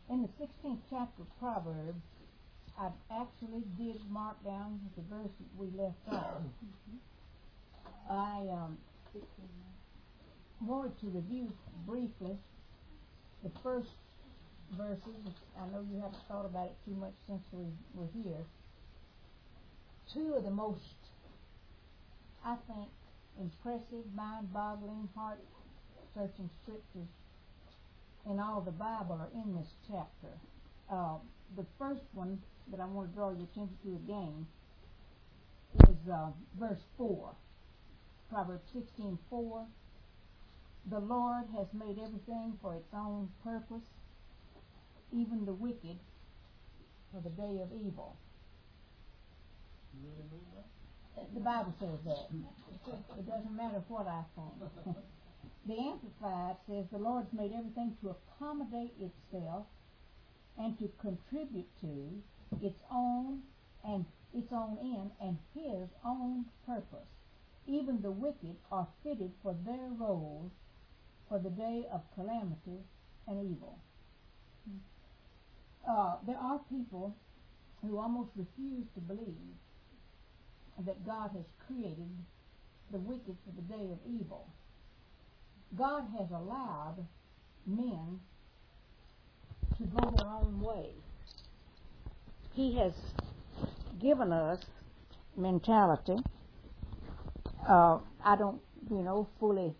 In the 16th chapter of Proverbs, I actually did mark down the verse that we left off. I wanted to review briefly the first verses. I know you haven't thought about it too much since we were here. Two of the most, I think, impressive, mind-boggling, heart-searching scriptures in all the Bible are in this chapter. The first one that I want to draw your attention to again is verse 4. Proverbs 16:4. The Lord has made everything for its own purpose, even the wicked for the day of evil. You really mean that? The Bible says that. It doesn't matter what I think. The Amplified says the Lord's made everything to accommodate itself and to contribute to its own end and His own purpose. Even the wicked are fitted for their roles for the day of calamity and evil. There are people who almost refuse to believe that God has created the wicked for the day of evil. God has allowed men to go their own way. He has given us mentality. I don't, fully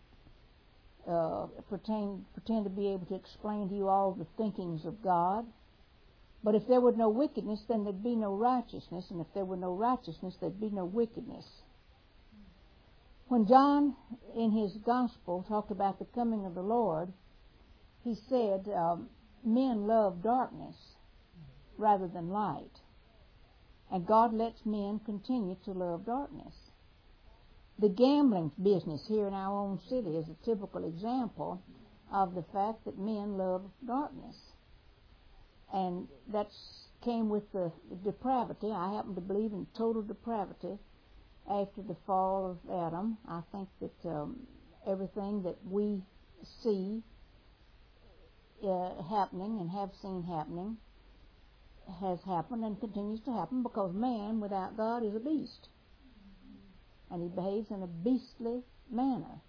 pretend to be able to explain to you all the thinkings of God. But if there were no wickedness, then there'd be no righteousness. And if there were no righteousness, there'd be no wickedness. When John, in his gospel, talked about the coming of the Lord, he said, men love darkness rather than light. And God lets men continue to love darkness. The gambling business here in our own city is a typical example of the fact that men love darkness. And that came with the depravity. I happen to believe in total depravity after the fall of Adam. I think that everything that we see happening and have seen happening has happened and continues to happen because man without God is a beast. And he behaves in a beastly manner.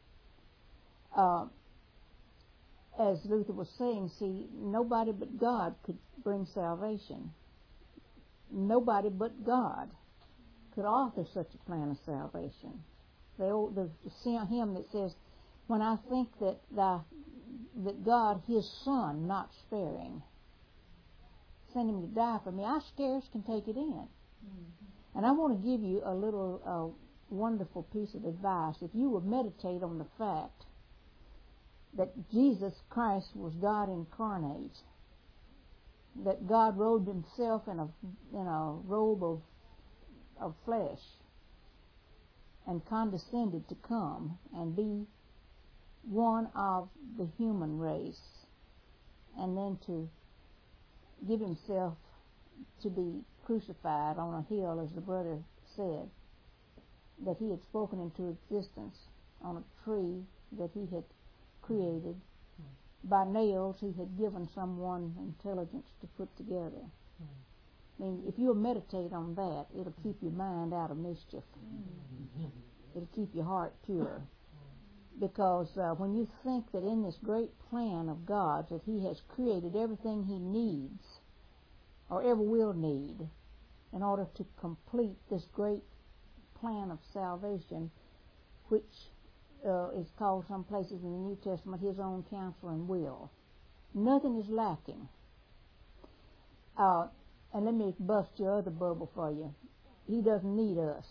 As Luther was saying, see, nobody but God could bring salvation. Nobody but God could author such a plan of salvation. The hymn that says, when I think that God, His Son, not sparing, sent Him to die for me, I scarce can take it in. Mm-hmm. And I want to give you a little wonderful piece of advice. If you will meditate on the fact that Jesus Christ was God incarnate, that God robed Himself in a robe of flesh and condescended to come and be one of the human race, and then to give Himself to be crucified on a hill, as the brother said, that He had spoken into existence on a tree that He had created. By nails He had given someone intelligence to put together. I mean, if you'll meditate on that, it'll keep your mind out of mischief. It'll keep your heart pure. Because when you think that in this great plan of God that He has created everything He needs or ever will need in order to complete this great plan of salvation, which is called some places in the New Testament His own counsel and will. Nothing is lacking. And let me bust your other bubble for you. He doesn't need us.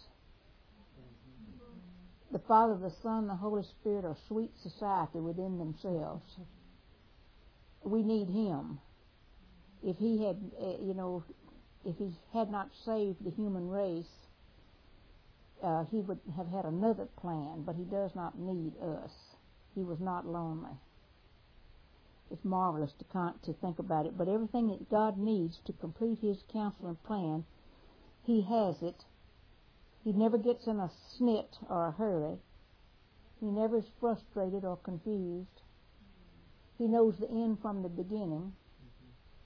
The Father, the Son, the Holy Spirit are sweet society within themselves. We need Him. If He had, if He had not saved the human race, He would have had another plan, but He does not need us. He was not lonely. It's marvelous to think about it, but everything that God needs to complete His counsel and plan, He has it. He never gets in a snit or a hurry. He never is frustrated or confused. He knows the end from the beginning.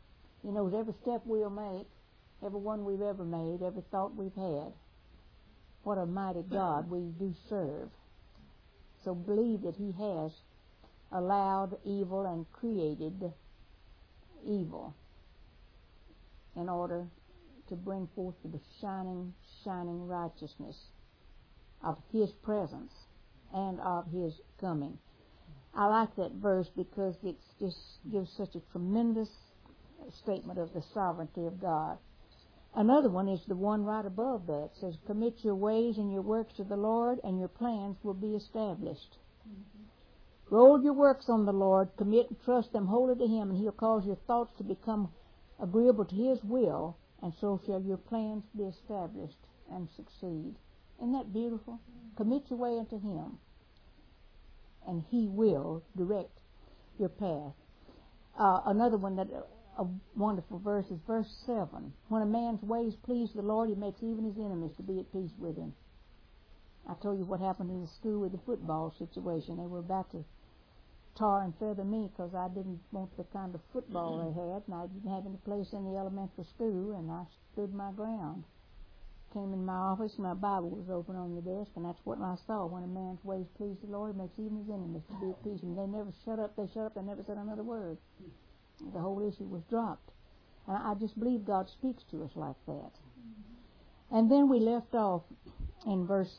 He knows every step we'll make, every one we've ever made, every thought we've had. What a mighty God we do serve. So believe that He has allowed evil and created evil in order to bring forth the shining, shining righteousness of His presence and of His coming. I like that verse because it just gives such a tremendous statement of the sovereignty of God. Another one is the one right above that. It says, commit your ways and your works to the Lord, and your plans will be established. Mm-hmm. Roll your works on the Lord, commit and trust them wholly to Him, and He'll cause your thoughts to become agreeable to His will, and so shall your plans be established and succeed. Isn't that beautiful? Mm-hmm. Commit your way unto Him, and He will direct your path. Another one that a wonderful verse is verse 7. When a man's ways please the Lord, He makes even his enemies to be at peace with him. I told you what happened in the school with the football situation. They were about to tar and feather me because I didn't want the kind of football they had, and I didn't have any place in the elementary school, and I stood my ground. Came in my office, my Bible was open on the desk, and that's what I saw. When a man's ways please the Lord, He makes even his enemies to be at peace. And they never shut up, they never said another word. The whole issue was dropped. And I just believe God speaks to us like that. And then we left off in verse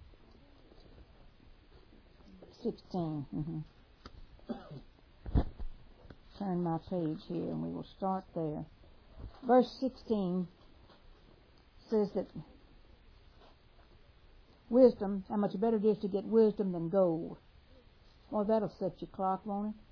16. Turn my page here and we will start there. Verse 16 says that wisdom, how much better it is to get wisdom than gold. Well, that'll set your clock, won't it?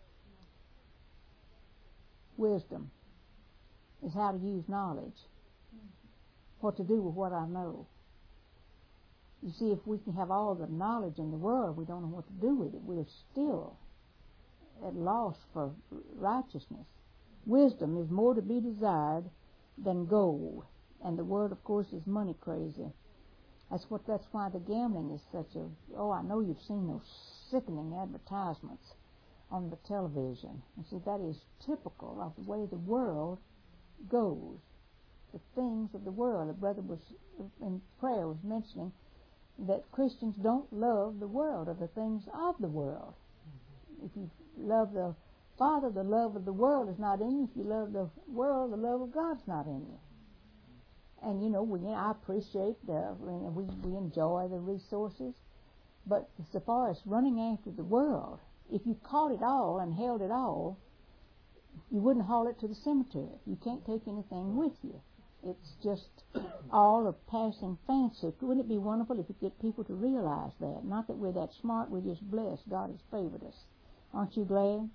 Wisdom is how to use knowledge, what to do with what I know. You see, if we can have all the knowledge in the world, we don't know what to do with it. We're still at loss for righteousness. Wisdom is more to be desired than gold, and the world, of course, is money crazy. That's why the gambling is such a. I know you've seen those sickening advertisements on the television. And see, that is typical of the way the world goes. The things of the world. The brother was in prayer was mentioning that Christians don't love the world or the things of the world. If you love the Father, the love of the world is not in you. If you love the world, the love of God's not in you. And I appreciate we enjoy the resources, but so far as running after the world, if you caught it all and held it all, you wouldn't haul it to the cemetery. You can't take anything with you. It's just all a passing fancy. Wouldn't it be wonderful if you could get people to realize that? Not that we're that smart, we're just blessed. God has favored us. Aren't you glad?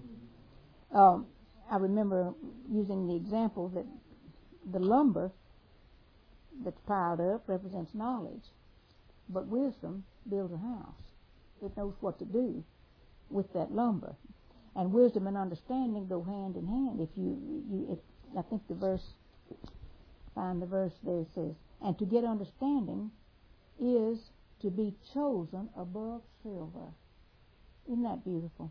I remember using the example that the lumber that's piled up represents knowledge, but wisdom builds a house. It knows what to do with that lumber, and wisdom and understanding go hand in hand. If I think find the verse there, it says, and to get understanding is to be chosen above silver. Isn't that beautiful?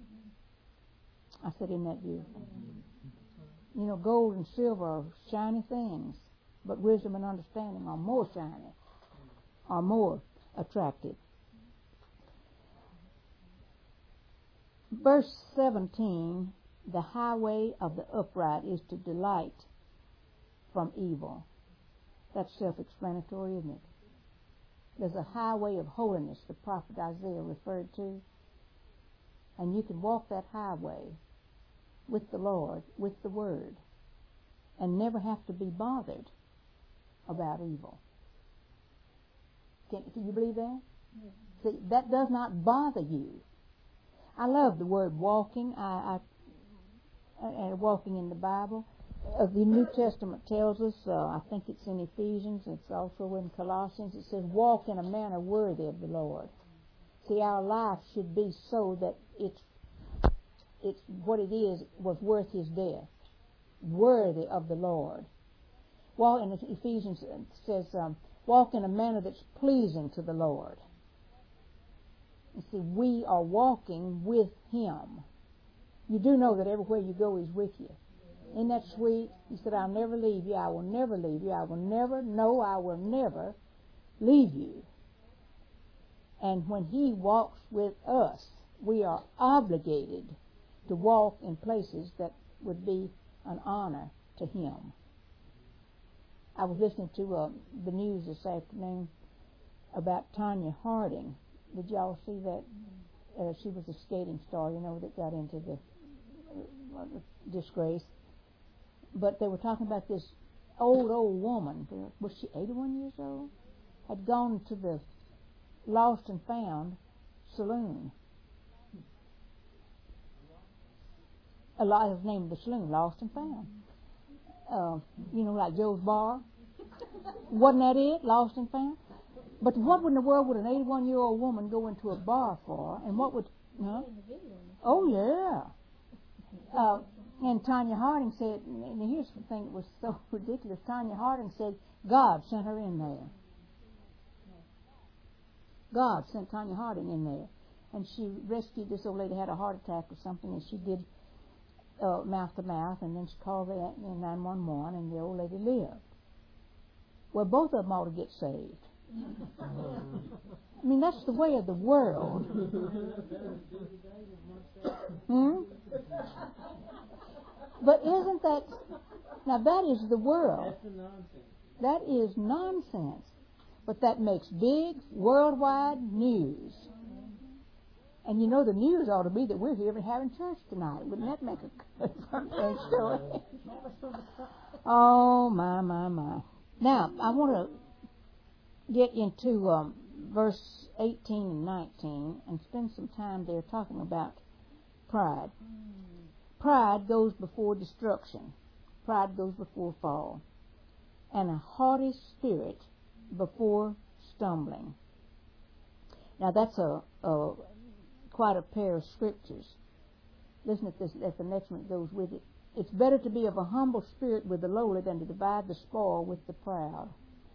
I said, isn't that beautiful? Gold and silver are shiny things, but wisdom and understanding are more shiny, are more attractive. Verse 17, the highway of the upright is to delight from evil. That's self-explanatory, isn't it? There's a highway of holiness the prophet Isaiah referred to, and you can walk that highway with the Lord, with the Word, and never have to be bothered about evil. Can you believe that? Mm-hmm. See, that does not bother you. I love the word walking. Walking in the Bible. The New Testament tells us, I think it's in Ephesians, it's also in Colossians, it says, walk in a manner worthy of the Lord. See, our life should be so that it's what it is was worth His death. Worthy of the Lord. Well, in Ephesians it says, walk in a manner that's pleasing to the Lord. You see, we are walking with Him. You do know that everywhere you go He's with you. Isn't that sweet? He said, I'll never leave you. I will never leave you. I will never, no, I will never leave you. And when He walks with us, we are obligated to walk in places that would be an honor to Him. I was listening to the news this afternoon about Tonya Harding. Did y'all see that? She was a skating star, that got into the disgrace. But they were talking about this old woman. Was she 81 years old? Had gone to the Lost and Found saloon. A lot of the name of the saloon, Lost and Found. Like Joe's Bar. Wasn't that it? Lost and Found? But what in the world would an 81-year-old woman go into a bar for? And what would... Huh? Oh, yeah. And Tonya Harding said, and here's the thing that was so ridiculous. Tonya Harding said God sent her in there. God sent Tonya Harding in there. And she rescued this old lady, had a heart attack or something, and she did mouth to mouth, and then she called the 911, and the old lady lived. Well, both of them ought to get saved. I mean, that's the way of the world. But isn't that... Now, that is the world. That is nonsense. But that makes big, worldwide news. And the news ought to be that we're here having church tonight. Wouldn't that make a good front page story? Oh, my. Now, I want to get into verse 18 and 19 and spend some time there talking about pride. Pride goes before destruction. Pride goes before fall. And a haughty spirit before stumbling. Now, that's quite a pair of scriptures. Listen at this, at the next one that goes with it. It's better to be of a humble spirit with the lowly than to divide the spoil with the proud.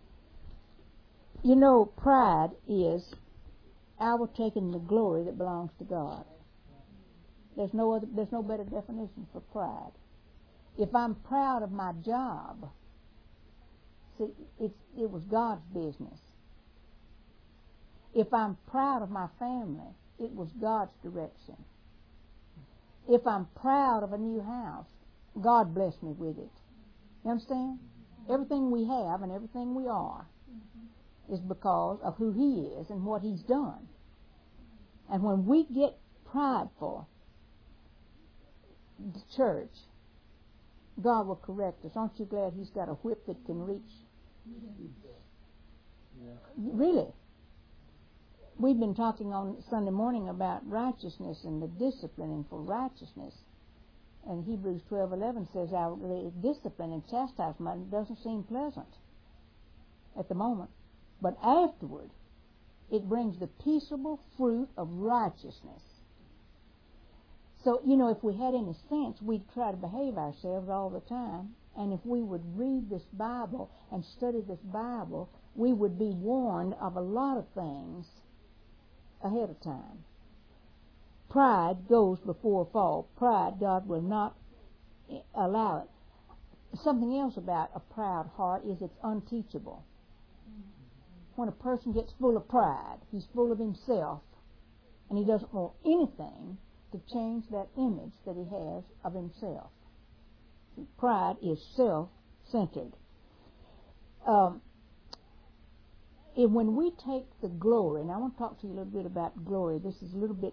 Pride is our taking the glory that belongs to God. There's no better definition for pride. If I'm proud of my job, see, it was God's business. If I'm proud of my family, it was God's direction. If I'm proud of a new house, God blessed me with it. You understand? Everything we have and everything we are is because of who He is and what He's done. And when we get prideful, the church, God will correct us. Aren't you glad He's got a whip that can reach? Yeah. Really. We've been talking on Sunday morning about righteousness and the disciplining for righteousness. And Hebrews 12:11 says our discipline and chastisement doesn't seem pleasant at the moment. But afterward, it brings the peaceable fruit of righteousness. So, if we had any sense, we'd try to behave ourselves all the time. And if we would read this Bible and study this Bible, we would be warned of a lot of things ahead of time. Pride goes before a fall. Pride, God will not allow it. Something else about a proud heart is it's unteachable. When a person gets full of pride, he's full of himself, and he doesn't want anything to change that image that he has of himself. Pride is self-centered. When we take the glory, and I want to talk to you a little bit about glory. This is a little bit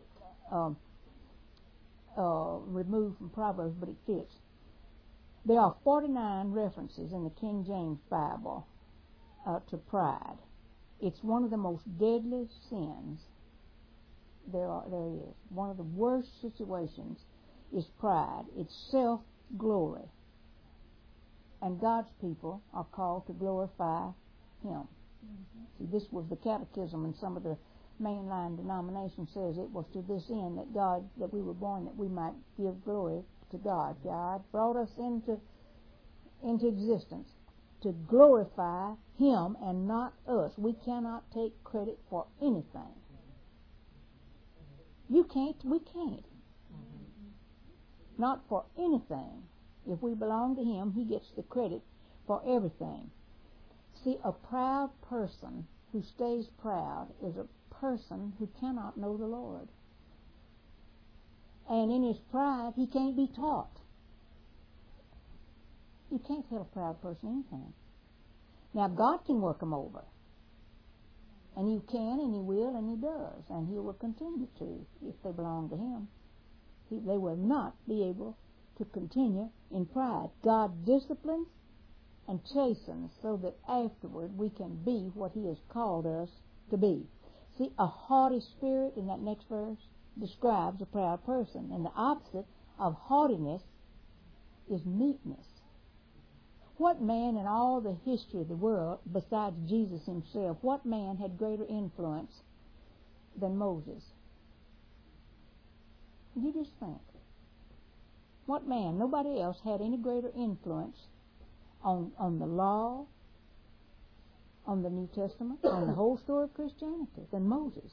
removed from Proverbs, but it fits. There are 49 references in the King James Bible to pride. It's one of the most deadly sins there is. One of the worst situations is pride. It's self-glory. And God's people are called to glorify Him. See, this was the catechism, and some of the mainline denominations says it was to this end that we were born, that we might give glory to God. God brought us into existence to glorify Him and not us. We cannot take credit for anything. You can't, we can't. Not for anything. If we belong to Him, He gets the credit for everything. See, a proud person who stays proud is a person who cannot know the Lord. And in his pride, he can't be taught. You can't tell a proud person anything. Now, God can work them over. And you can, and He will, and He does. And He will continue to if they belong to Him. They will not be able to continue in pride. God disciplines and chastens so that afterward we can be what He has called us to be. See, a haughty spirit in that next verse describes a proud person. And the opposite of haughtiness is meekness. What man in all the history of the world, besides Jesus Himself, what man had greater influence than Moses? You just think. What man? Nobody else had any greater influence on the law, on the New Testament, on the whole story of Christianity than Moses.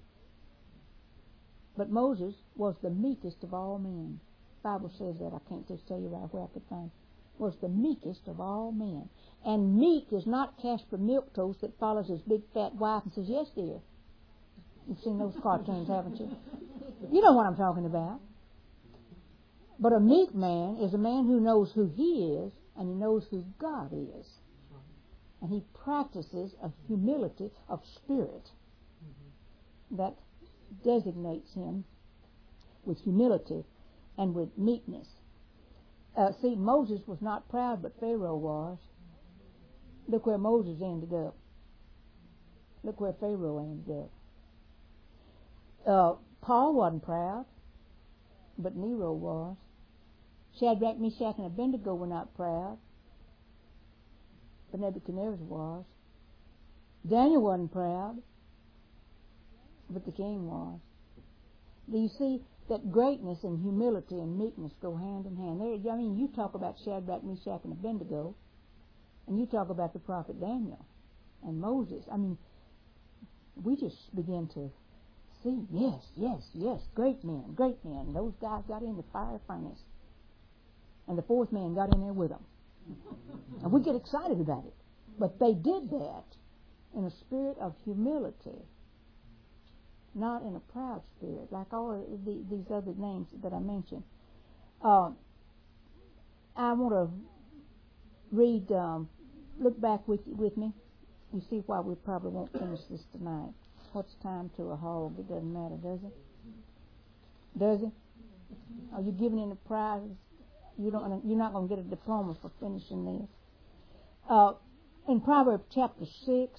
But Moses was the meekest of all men. The Bible says that. I can't just tell you right where I could find it. Was the meekest of all men. And meek is not Casper Milquetoast that follows his big fat wife and says, "Yes, dear." You've seen those cartoons, haven't you? You know what I'm talking about. But a meek man is a man who knows who he is and he knows who God is. And he practices a humility of spirit that designates him with humility and with meekness. See, Moses was not proud, but Pharaoh was. Look where Moses ended up. Look where Pharaoh ended up. Paul wasn't proud, but Nero was. Shadrach, Meshach, and Abednego were not proud, but Nebuchadnezzar was. Daniel wasn't proud, but the king was. Do you see that greatness and humility and meekness go hand in hand? You talk about Shadrach, Meshach, and Abednego, and you talk about the prophet Daniel and Moses. We just begin to see, yes, great men. Those guys got in the fire furnace, and the fourth man got in there with them. And we get excited about it. But they did that in a spirit of humility, not in a proud spirit, like all these other names that I mentioned. I want to read, look back with me. You see why we probably won't finish this tonight. What's time to a hog? It doesn't matter, does it? Does it? Are you giving in the prizes? You're not going to get a diploma for finishing this. In Proverbs chapter 6,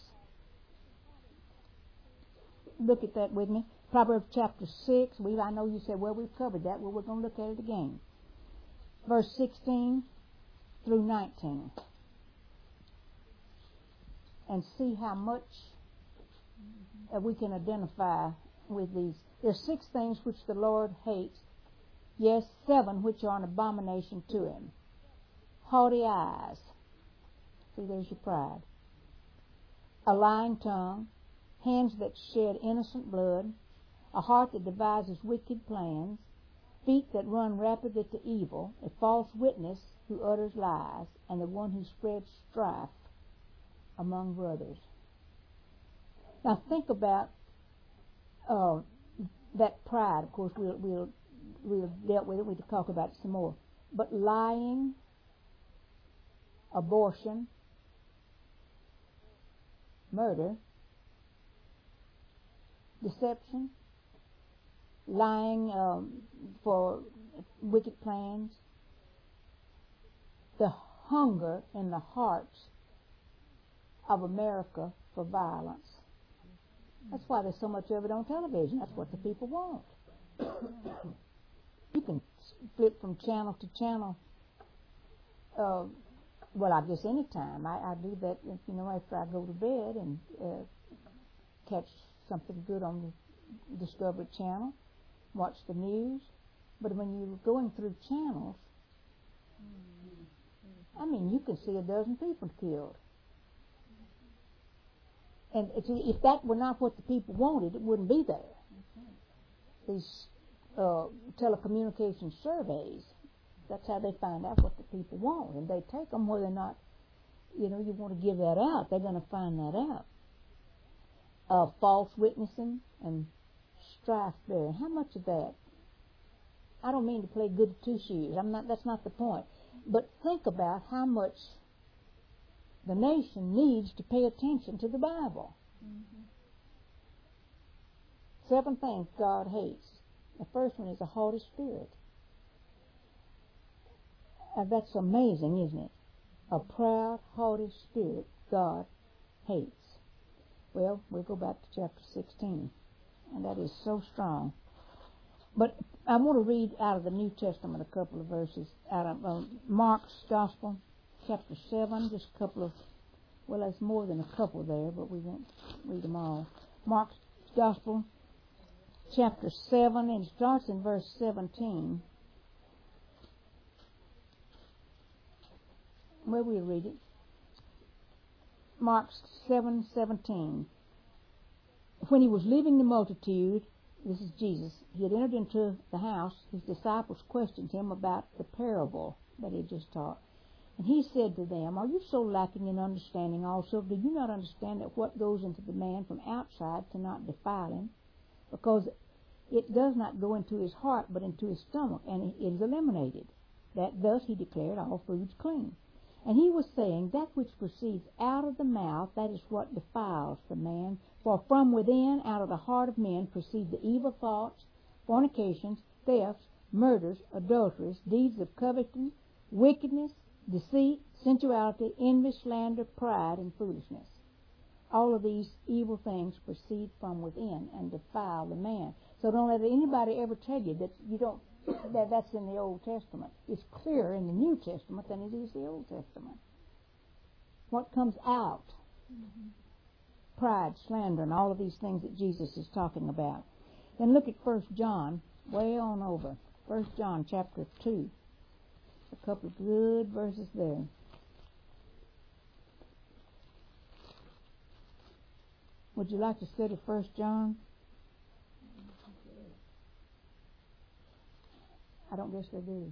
look at that with me. Proverbs chapter 6. I know you said, well, we've covered that. Well, we're going to look at it again. Verse 16 through 19. And see how much we can identify with these. There's 6 things which the Lord hates. Yes, 7 which are an abomination to Him. Haughty eyes. See, there's your pride. A lying tongue. Hands that shed innocent blood, a heart that devises wicked plans, feet that run rapidly to evil, a false witness who utters lies, and the one who spreads strife among brothers. Now think about that pride. Of course, we'll dealt with it. We can talk about it some more. But lying, abortion, murder, deception, lying for wicked plans, the hunger in the hearts of America for violence. That's why there's so much of it on television. That's what the people want. You can flip from channel to channel. Well, I guess any time. I do that, after I go to bed and catch something good on the Discovery Channel, watch the news. But when you're going through channels, you can see a dozen people killed. And if that were not what the people wanted, it wouldn't be there. These telecommunication surveys That's how they find out what the people want. And they take them whether or not, you want to give that out. They're going to find that out. False witnessing and strife bearing. How much of that? I don't mean to play good two shoes. That's not the point. But think about how much the nation needs to pay attention to the Bible. Mm-hmm. 7 things God hates. The first one is a haughty spirit. That's amazing, isn't it? A proud, haughty spirit God hates. Well, we'll go back to chapter 16. And that is so strong. But I want to read out of the New Testament a couple of verses out of Mark's Gospel, chapter 7, just a couple of, well, there's more than a couple there, but we won't read them all. Mark's Gospel, chapter 7, and it starts in verse 17. Well, we'll read it. Mark 7:17. When he was leaving the multitude, this is Jesus, he had entered into the house. His disciples questioned him about the parable that he had just taught. And he said to them, "Are you so lacking in understanding also? Do you not understand that what goes into the man from outside cannot defile him? Because it does not go into his heart, but into his stomach, and it is eliminated. That thus he declared all foods clean. And he was saying, that which proceeds out of the mouth, that is what defiles the man. For from within, out of the heart of men, proceed the evil thoughts, fornications, thefts, murders, adulteries, deeds of coveting, wickedness, deceit, sensuality, envy, slander, pride, and foolishness. All of these evil things proceed from within and defile the man." So don't let anybody ever tell you that you don't, that's in the Old Testament. It's clearer in the New Testament than it is the Old Testament. What comes out? Mm-hmm. Pride, slander, and all of these things that Jesus is talking about. Then look at 1 John, way on over. 1 John chapter 2. A couple of good verses there. Would you like to study 1 John? I don't guess they do.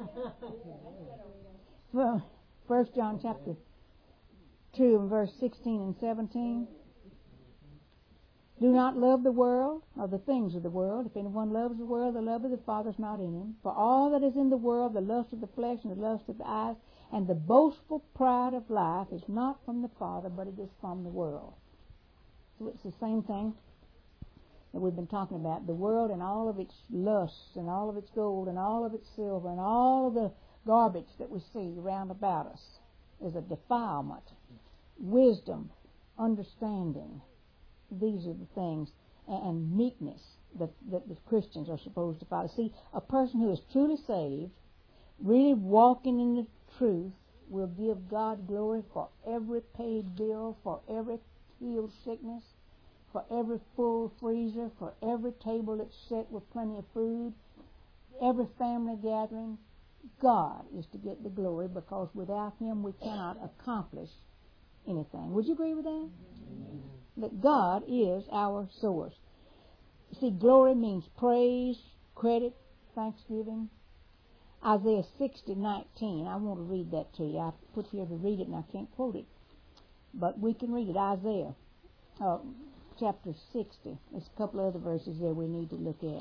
Well, 1 John chapter 2 and verse 16 and 17. "Do not love the world or the things of the world. If anyone loves the world, the love of the Father is not in him. For all that is in the world, the lust of the flesh and the lust of the eyes, and the boastful pride of life is not from the Father, but it is from the world." So it's the same thing that we've been talking about. The world and all of its lusts and all of its gold and all of its silver and all of the garbage that we see round about us is a defilement. Wisdom, understanding, these are the things, and meekness that the Christians are supposed to follow. See, a person who is truly saved, really walking in the truth, will give God glory for every paid bill, for every healed sickness, for every full freezer, for every table that's set with plenty of food, every family gathering. God is to get the glory, because without Him we cannot accomplish anything. Would you agree with that? Amen. That God is our source. See, glory means praise, credit, thanksgiving. Isaiah 60:19. I want to read that to you. I put here to read it and I can't quote it, but we can read it. Isaiah chapter 60. There's a couple of other verses there we need to look at.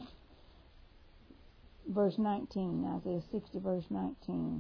Verse 19. Isaiah 60 verse 19.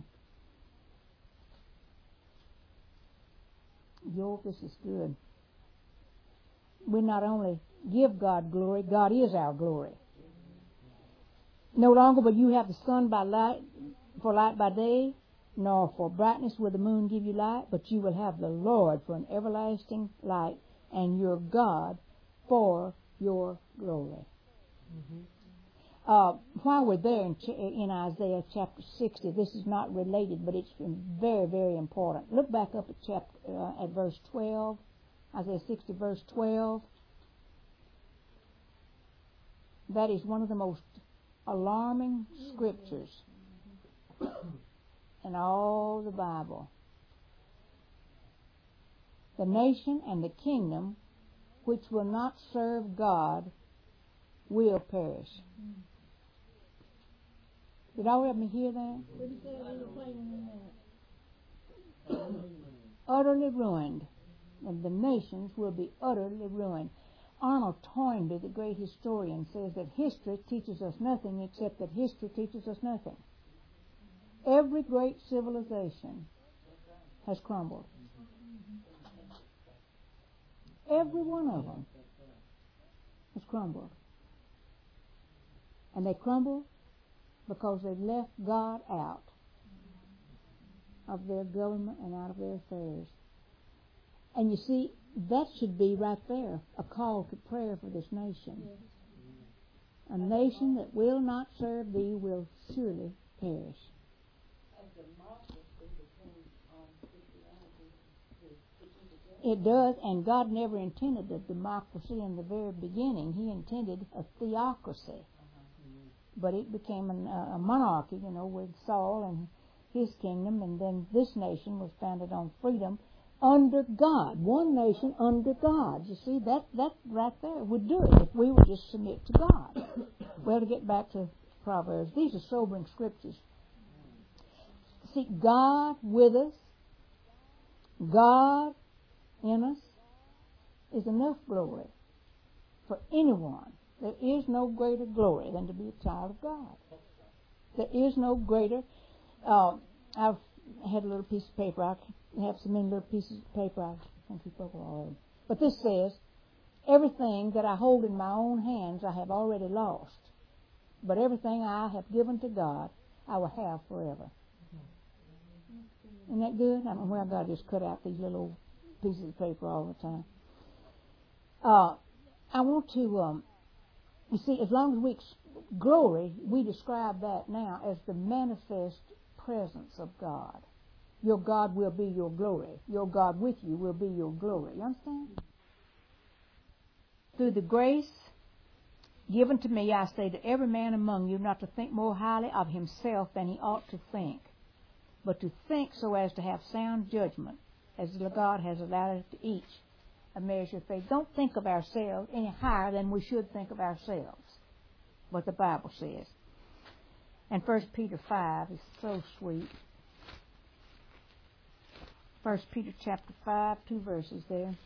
Yo, this is good. We not only give God glory, God is our glory. "No longer will you have the sun for light by day, nor for brightness will the moon give you light, but you will have the Lord for an everlasting light, and your God for your glory." Mm-hmm. While we're there in Isaiah chapter 60, this is not related, but it's very, very important. Look back up at verse 12, Isaiah 60 verse 12. That is one of the most alarming scriptures in all the Bible. "The nation and the kingdom which will not serve God will perish." Did all of me hear that? Utterly ruined. And the nations will be utterly ruined. Arnold Toynbee, the great historian, says that history teaches us nothing except that history teaches us nothing. Every great civilization has crumbled. Every one of them has crumbled. And they crumbled because they left God out of their government and out of their affairs. And you see, that should be right there, a call to prayer for this nation. A nation that will not serve thee will surely perish. It does, and God never intended a democracy in the very beginning. He intended a theocracy. But it became a monarchy, with Saul and his kingdom, and then this nation was founded on freedom under God. One nation under God. You see, that right there would do it if we would just submit to God. Well, to get back to Proverbs, these are sobering scriptures. See, God with us, God in us, is enough glory for anyone. There is no greater glory than to be a child of God. There is no greater. I've had a little piece of paper. I have so many little pieces of paper I can't keep up with all of them. But this says, everything that I hold in my own hands I have already lost. But everything I have given to God I will have forever. Isn't that good? I don't know where I got to just cut out these little pieces of paper all the time. I want to, you see, as long as glory, we describe that now as the manifest presence of God. Your God will be your glory. Your God with you will be your glory. You understand? Through the grace given to me, I say to every man among you not to think more highly of himself than he ought to think, but to think so as to have sound judgment, as God has allowed it to each a measure of faith. Don't think of ourselves any higher than we should think of ourselves, what the Bible says. And 1 Peter 5 is so sweet. 1 Peter chapter 5, 2 verses there.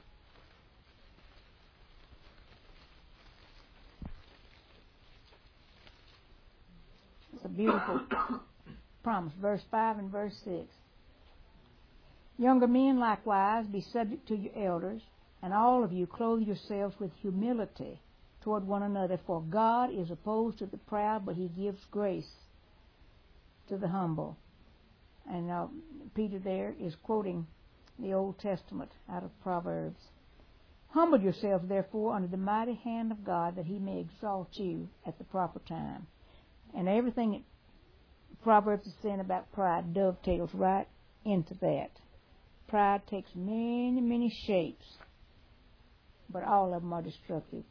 It's a beautiful promise. Verse 5 and verse 6. Younger men likewise be subject to your elders, and all of you clothe yourselves with humility toward one another, for God is opposed to the proud, but he gives grace to the humble. And Peter there is quoting the Old Testament out of Proverbs. Humble yourselves, therefore, under the mighty hand of God, that he may exalt you at the proper time. And everything that Proverbs is saying about pride dovetails right into that. Pride takes many, many shapes, but all of them are destructive.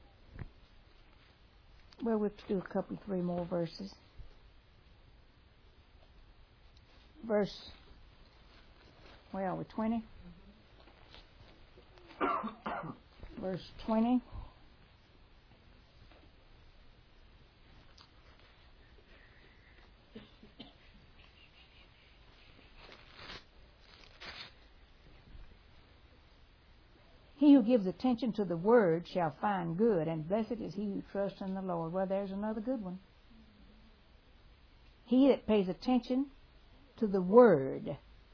Well, we'll do a couple, 3 more verses. Verse, where are we, 20? Verse 20. He who gives attention to the word shall find good, and blessed is he who trusts in the Lord. Well, there's another good one. He that pays attention to the word,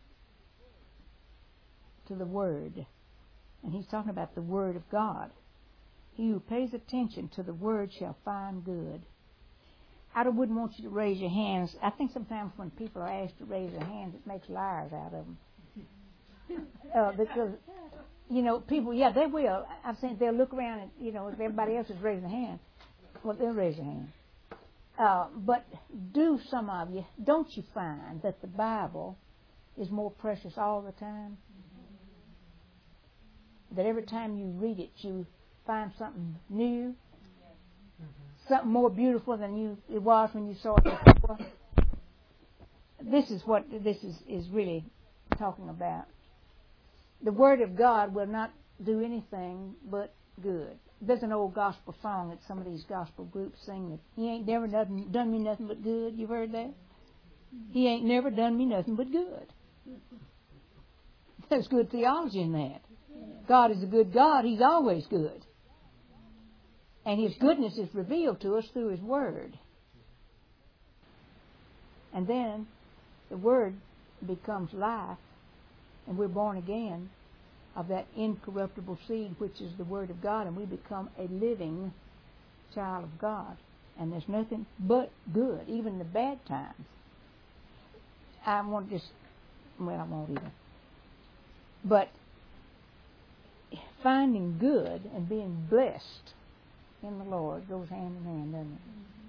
and he's talking about the word of God. He who pays attention to the word shall find good. I wouldn't want you to raise your hands. I think sometimes when people are asked to raise their hands, it makes liars out of them. Because people, they will. I've seen they'll look around and, if everybody else is raising a hand, well, they'll raise their hand. But do some of you, don't you find that the Bible is more precious all the time? That every time you read it, you find something new, something more beautiful than it was when you saw it before. This is what this is really talking about. The Word of God will not do anything but good. There's an old gospel song that some of these gospel groups sing that He ain't never done me nothing but good. You've heard that? He ain't never done me nothing but good. There's good theology in that. God is a good God. He's always good. And His goodness is revealed to us through His Word. And then the Word becomes life, and we're born again of that incorruptible seed, which is the Word of God, and we become a living child of God. And there's nothing but good, even the bad times. I won't either. But finding good and being blessed in the Lord goes hand in hand, doesn't it?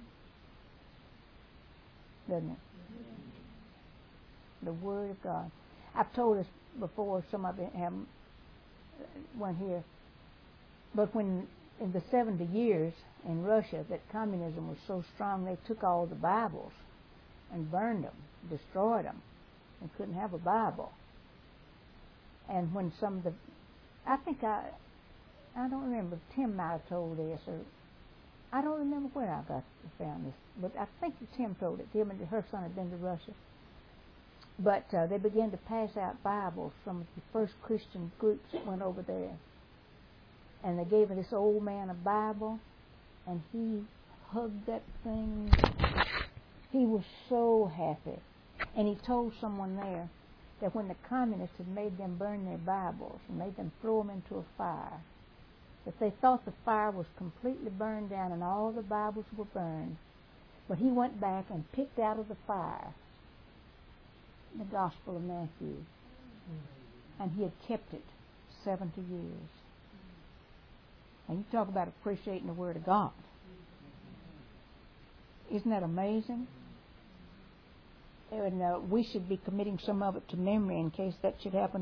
Doesn't it? The Word of God. I've told this before, some of you haven't weren't here, but when in the 70 years in Russia that communism was so strong, they took all the Bibles and burned them, destroyed them, and couldn't have a Bible. And when some of the, I don't remember, Tim might have told this, or I don't remember where I found this, but I think that Tim told it. Tim and her son had been to Russia. But they began to pass out Bibles from the first Christian groups that went over there. And they gave this old man a Bible, and he hugged that thing. He was so happy. And he told someone there that when the communists had made them burn their Bibles and made them throw them into a fire, that they thought the fire was completely burned down and all the Bibles were burned. But he went back and picked out of the fire the Gospel of Matthew, and he had kept it 70 years. And you talk about appreciating the Word of God. Isn't that amazing? And we should be committing some of it to memory in case that should happen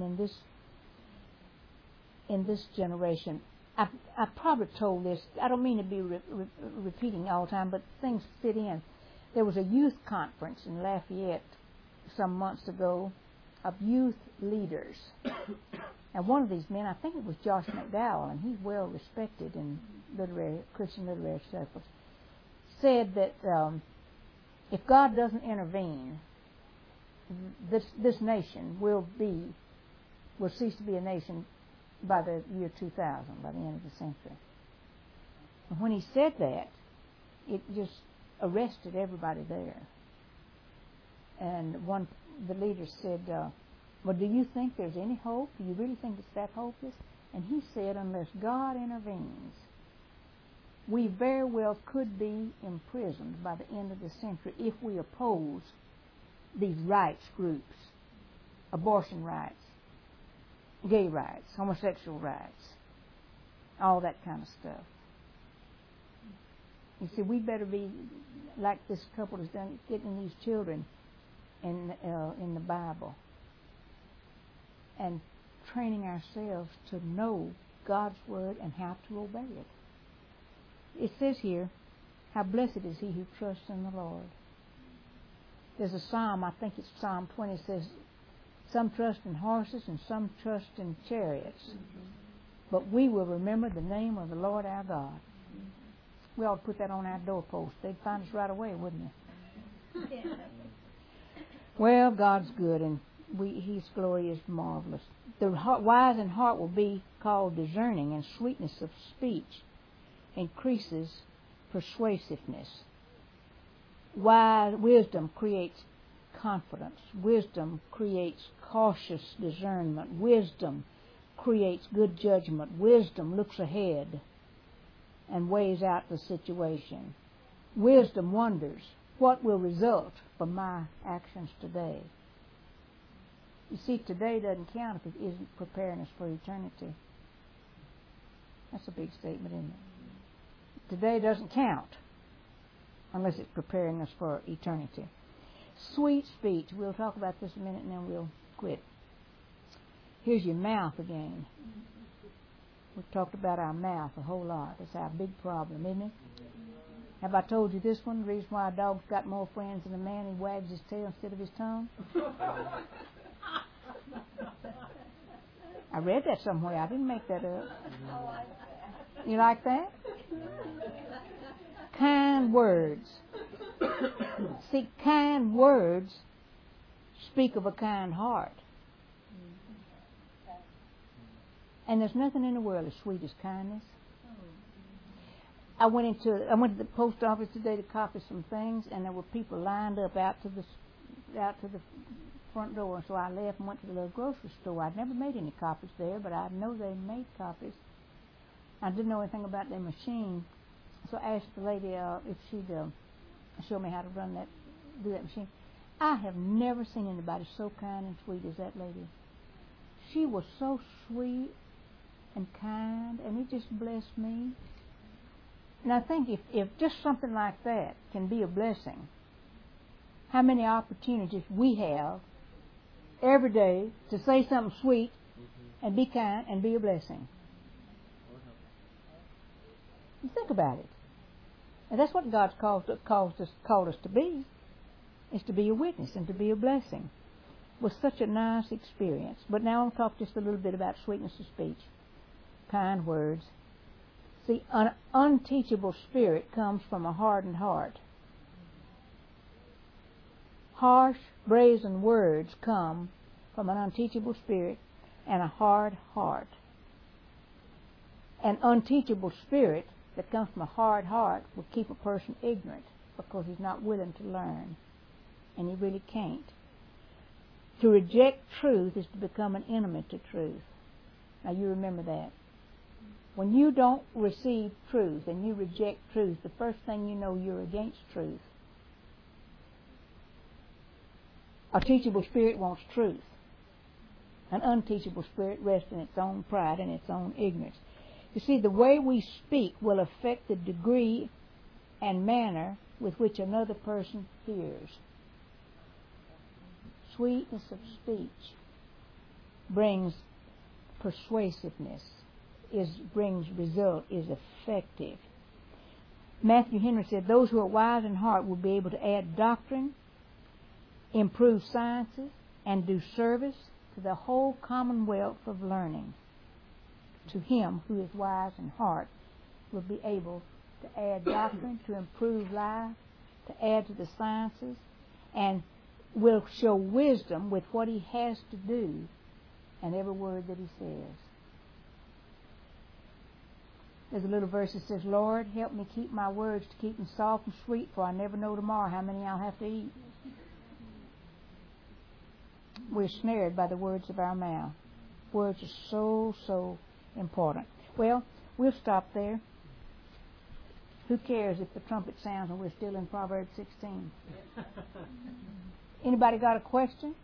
in this generation. I probably told this. I don't mean to be repeating all the time, but things fit in. There was a youth conference in Lafayette some months ago of youth leaders. And one of these men, I think it was Josh McDowell, and he's well respected in Christian literary circles, said that if God doesn't intervene, this nation will cease to be a nation by the year 2000, by the end of the century. And when he said that, it just arrested everybody there. And the leader said, well, do you think there's any hope? Do you really think it's that hopeless? And he said, unless God intervenes, we very well could be imprisoned by the end of the century if we oppose these rights groups, abortion rights, gay rights, homosexual rights, all that kind of stuff. You see, we better be like this couple has done, getting these children in the Bible and training ourselves to know God's Word and how to obey it. It says here, how blessed is he who trusts in the Lord. There's a psalm, I think it's Psalm 20, says, some trust in horses and some trust in chariots, but we will remember the name of the Lord our God. We ought to put that on our doorpost. They'd find us right away, wouldn't they? Well, God's good, and His glory is marvelous. The wise in heart will be called discerning, and sweetness of speech increases persuasiveness. Wisdom creates confidence. Wisdom creates cautious discernment. Wisdom creates good judgment. Wisdom looks ahead and weighs out the situation. Wisdom wonders, what will result from my actions today? You see, today doesn't count if it isn't preparing us for eternity. That's a big statement, isn't it? Today doesn't count unless it's preparing us for eternity. Sweet speech. We'll talk about this in a minute and then we'll quit. Here's your mouth again. We've talked about our mouth a whole lot. It's our big problem, isn't it? Have I told you this one? The reason why a dog's got more friends than a man, he wags his tail instead of his tongue? I read that somewhere. I didn't make that up. You like that? Kind words. See, kind words speak of a kind heart. And there's nothing in the world as sweet as kindness. I went to the post office today to copy some things, and there were people lined up out to the front door. So I left and went to the little grocery store. I'd never made any copies there, but I know they made copies. I didn't know anything about their machine, so I asked the lady if she'd show me how to do that machine. I have never seen anybody so kind and sweet as that lady. She was so sweet and kind, and it just blessed me. And I think if just something like that can be a blessing, how many opportunities we have every day to say something sweet and be kind and be a blessing. You think about it. And that's what God's called us to be, is to be a witness and to be a blessing. It was such a nice experience. But now I'll talk just a little bit about sweetness of speech, kind words. See, an unteachable spirit comes from a hardened heart. Harsh, brazen words come from an unteachable spirit and a hard heart. An unteachable spirit that comes from a hard heart will keep a person ignorant because he's not willing to learn, and he really can't. To reject truth is to become an enemy to truth. Now you remember that. When you don't receive truth and you reject truth, the first thing you know, you're against truth. A teachable spirit wants truth. An unteachable spirit rests in its own pride and its own ignorance. You see, the way we speak will affect the degree and manner with which another person hears. Sweetness of speech brings persuasiveness, brings result, is effective. Matthew Henry said, those who are wise in heart will be able to add doctrine, improve sciences, and do service to the whole commonwealth of learning. To him who is wise in heart will be able to add doctrine, to improve life, to add to the sciences, and will show wisdom with what he has to do and every word that he says. There's a little verse that says, Lord, help me keep my words, to keep them soft and sweet, for I never know tomorrow how many I'll have to eat. We're snared by the words of our mouth. Words are so important. Well, we'll stop there. Who cares if the trumpet sounds and we're still in Proverbs 16? Anybody got a question?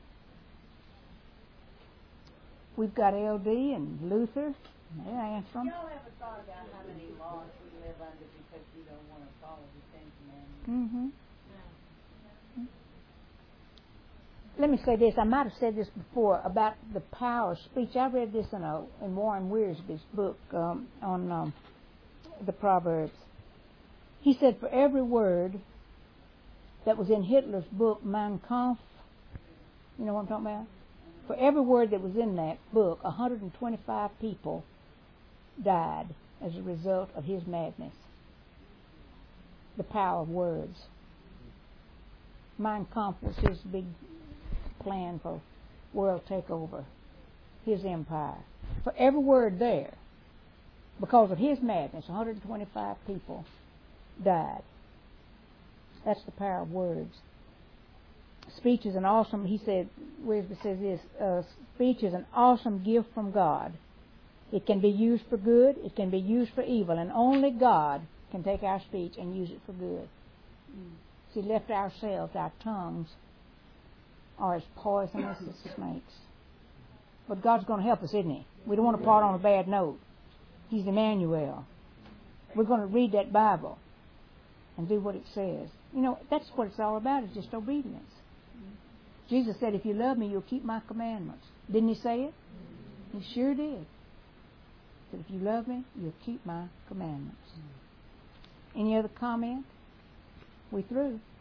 We've got LD and Luther. They answer them. Y'all ever thought about how many laws we live under because we don't want to follow the Ten Commandments? Mm-hmm. Let me say this. I might have said this before about the power of speech. I read this in Warren Wiersbe's book on the Proverbs. He said for every word that was in Hitler's book, Mein Kampf, you know what I'm talking about? For every word that was in that book, 125 people died as a result of his madness. The power of words. Mein Kampf was his big plan for world takeover, his empire. For every word there, because of his madness, 125 people died. That's the power of words. Speech is an awesome, he said, Wiersbe says this, speech is an awesome gift from God. It can be used for good, it can be used for evil, and only God can take our speech and use it for good. See, left to ourselves, our tongues are as poisonous as snakes. But God's going to help us, isn't He? We don't want to part on a bad note. He's Emmanuel. We're going to read that Bible and do what it says. You know, that's what it's all about, is just obedience. Jesus said, if you love me, you'll keep my commandments. Didn't He say it? He sure did. He said, if you love me, you'll keep my commandments. Any other comment? We through.